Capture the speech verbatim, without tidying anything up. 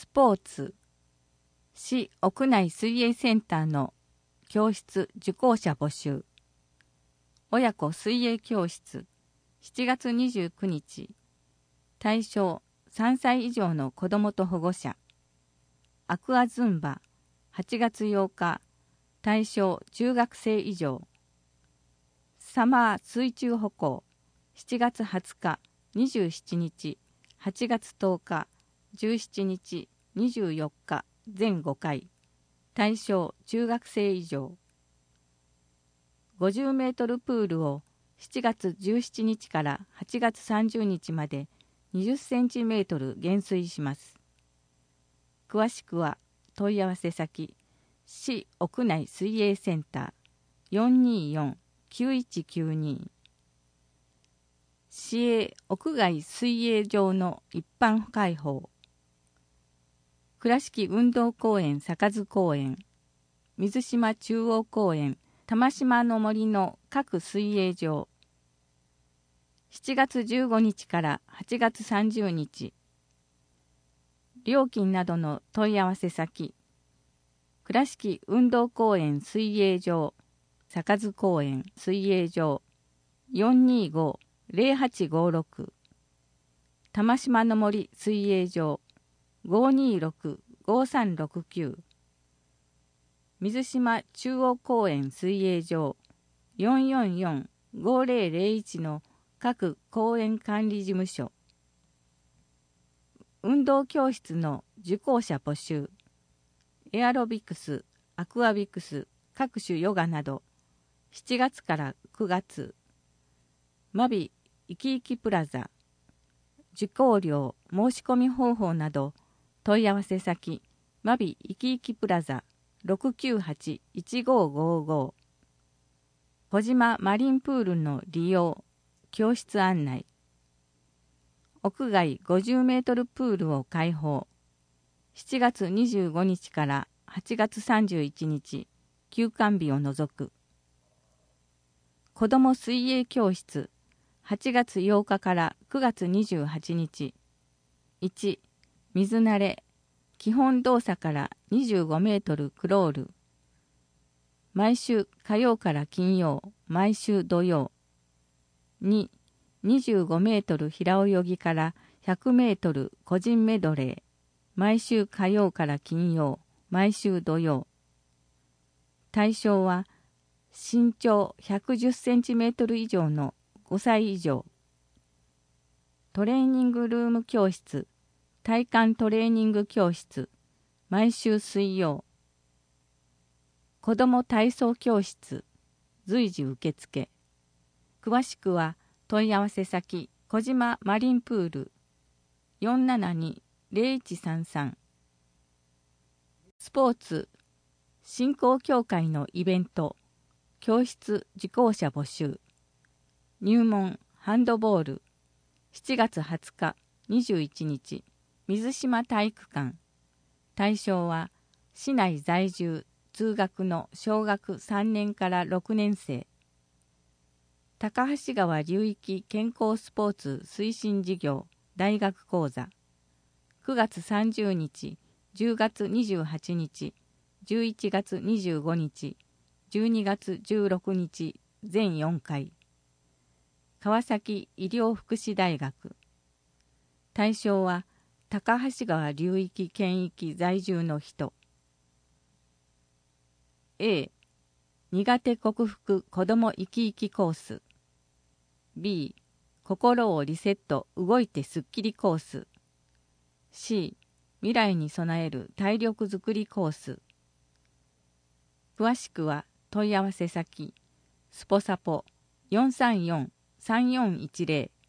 ポーツ、市屋内水泳センターの教室受講者募集。親子水泳教室、しちがつにじゅうくにち。対象さんさい以上の子どもと保護者。アクアズンバ、はちがつようか。対象中学生以上。サマー水中歩行、しちがつはつか、にじゅうしちにち、はちがつとおか、じゅうしちにち、にじゅうよっか、全ごかい。対象中学生以上。ごじゅうメートルプールをしちがつじゅうしちにちからはちがつさんじゅうにちまでにじゅっセンチメートル減水します。詳しくは問い合わせ先、市屋内水泳センター よんにーよんきゅういちきゅうに。市営屋外水泳場の一般開放。倉敷運動公園坂津公園、水島中央公園、玉島の森の各水泳場。しちがつじゅうごにちからはちがつさんじゅうにち。料金などの問い合わせ先、倉敷運動公園水泳場、坂津公園水泳場 よんにーごーぜろはちごろく、玉島の森水泳場 ごーにーろくごーさんろくきゅう、水島中央公園水泳場 よんよんよんごーぜろぜろいち の各公園管理事務所。運動教室の受講者募集。エアロビクス、アクアビクス、各種ヨガなど、しちがつからくがつ。マビいきいきプラザ。受講料、申し込み方法など、問い合わせ先、マビいきいきプラザ ろくきゅうはちいちごーごーごー。小島マリンプールの利用、教室案内。屋外ごじゅうメートルプールを開放。しちがつにじゅうごにちからはちがつさんじゅういちにち、休館日を除く。子ども水泳教室、はちがつようかからくがつにじゅうはちにち。いち、水慣れ、基本動作からにじゅうごメートルクロール。毎週火曜から金曜、毎週土曜。に、にじゅうごメートル平泳ぎからひゃくメートル個人メドレー。毎週火曜から金曜、毎週土曜。対象は身長ひゃくじゅっセンチメートル以上のごさい以上。トレーニングルーム教室、体幹トレーニング教室、毎週水曜。子ども体操教室、随時受付。詳しくは問い合わせ先、小島マリンプール よんななにーぜろいちさんさん。スポーツ振興協会のイベント、教室受講者募集。入門ハンドボール、しちがつはつか、にじゅういちにち、水島体育館。対象は市内在住通学の小学さんねんからろくねんせい。高橋川流域健康スポーツ推進事業大学講座。くがつさんじゅうにち、じゅうがつにじゅうはちにち、じゅういちがつにじゅうごにち、じゅうにがつじゅうろくにち、全よんかい。川崎医療福祉大学。対象は高橋川流域圏域在住の人。A、苦手克服子ども生き生きコース。B、心をリセット動いてスッキリコース。C、未来に備える体力づくりコース。詳しくは問い合わせ先、スポサポ よんさんよんさんよんいちぜろ